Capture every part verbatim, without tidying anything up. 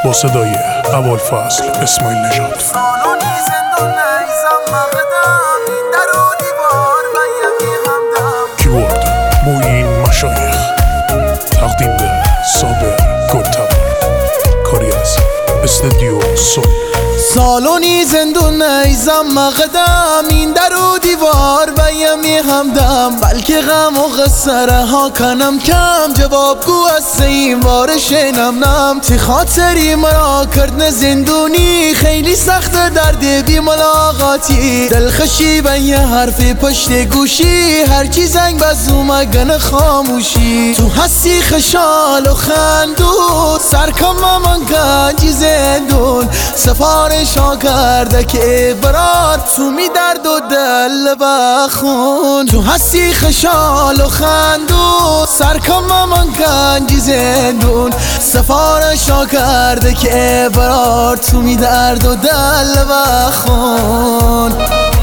با صدای ابوالفضل اسماعیل نژاد. سالونی زندون نیزم مقدم این در و دیوار و یمی همدم. کیبورد موین مشایخ، تقدیم به صابر گلتبر، کاری از استودیو سول. سالونی زندون نیزم مقدم این در و دیوار و یمی همدم. بلکه غم و قصه رها کنم کم، جوابگو از این وار شینم نم. تی خاطری مرا کرد زندونی، خیلی سخت درد بی ملاقاتی. دلخشی به یه حرف پشت گوشی، هرچی زنگ بزو مگن خاموشی. تو هستی خشال و خندون، سرکم من گنجی زندون. سفارشا کرده که برار تو می درد و دل بخون. تو هستی خشال و خندون، سرکم من گنجی زندون. سفارشا کرده که برار تو می درد و دل بخون.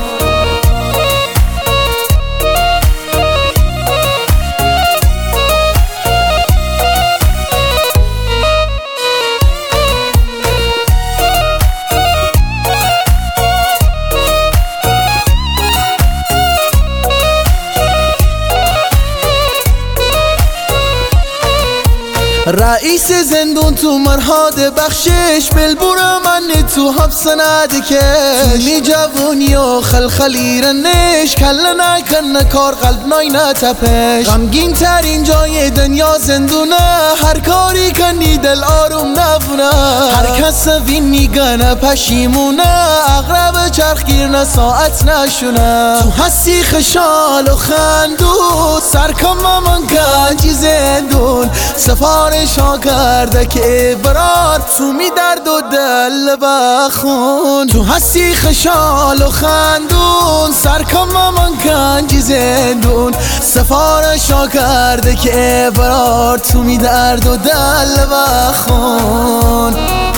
رئیس زندون تو مرهاد بخشش، بلبور من تو حبس ندکش. می جوونی و خلخلی رنش، کل نکن کار قلب نای نتپش. غمگین ترین جای دنیا زندونه، هر کاری کنی دل آروم نبونه. هر کس وین میگنه پشیمونه، اغرب چرخگیر نه ساعت نشونه. تو هستی خشال و خندون، سرکم من گنجی زندون. سفارشا کرده که برار تو می درد و دل بخون. تو هستی خشال و خندون، سرکم من گنجی زندون. سفارشا کرده که برار تو می درد و دل بخون.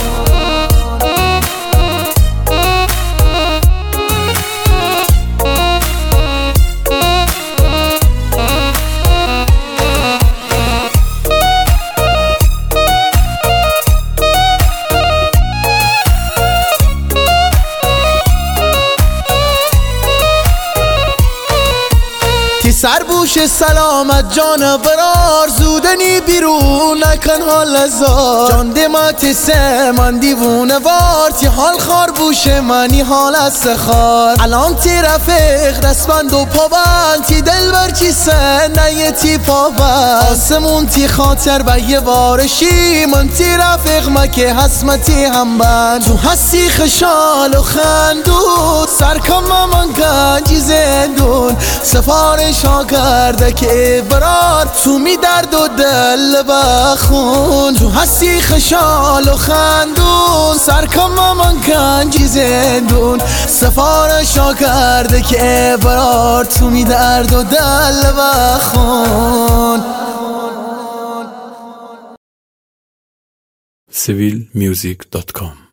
سربوش سلامت جان برار، زودنی بیرون نکن حال ازار. جان دمات سه من دیوونه وار، تی حال خار بوش منی حال از سخار. الان تی رفیق دستبند و پابند، تی دل برچی سه نیه تی پابند. آسمون تی خاطر به یه وارشی، من تی رفیق مکه حسمتی هم بند. تو هستی خشال و خندون، سرکم من گنجی زندون. سفارش کرده که برار تو می درد و دل بخون. تو هستی خشال و خندون، سرکم من گنجی زندون. سفارشا کرده که برار تو می درد و دل بخون. سیویل میوزیک دات کام